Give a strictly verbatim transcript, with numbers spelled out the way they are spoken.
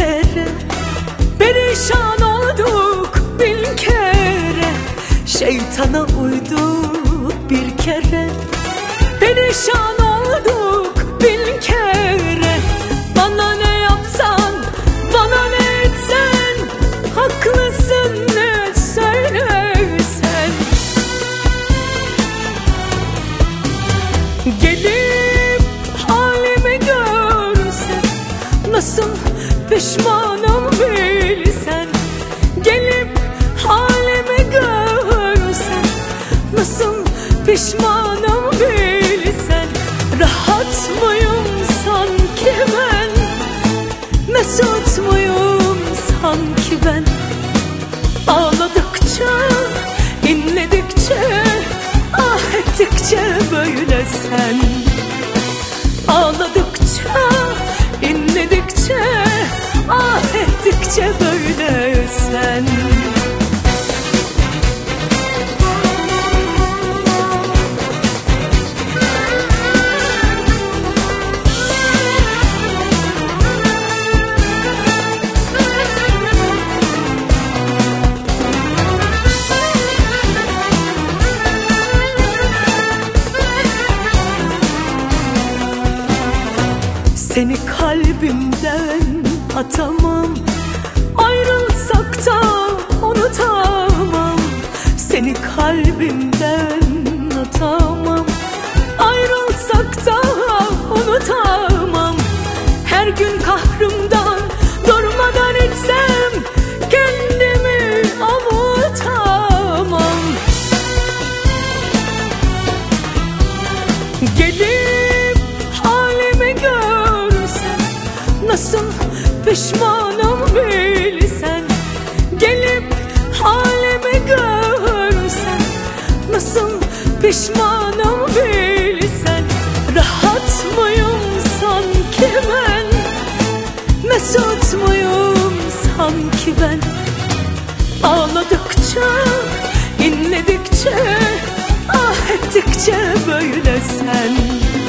kere, perişan olduk bin kere, şeytana uyduk bir kere, perişan olduk bin kere. Bana ne yapsan, bana ne etsen, haklısın ne söylesen. Gelip halimi görsen, nasıl pişmanım bilsen. Gelip halimi görsen, nasıl pişmanım bilsen. Rahat mıyım sanki ben, mesut muyum sanki ben. Ağladıkça, inledikçe, ah ettikçe böyle sen. Ağladıkça, inledikçe, ah ettikçe böyle sen. Seni kalbimden atamam, ayrılsak da unutamam. Seni kalbimden atamam, ayrılsak da unutamam. Her gün kahrımdan durmadan içsem, kendimi avutamam. Gelip halimi görsen, nasıl pişmanım bilsen. Gelip halimi görsen, nasıl pişmanım bilsen. Rahat mıyım sanki ben, mesut muyum sanki ben. Ağladıkça, inledikçe, ah ettikçe böyle sen.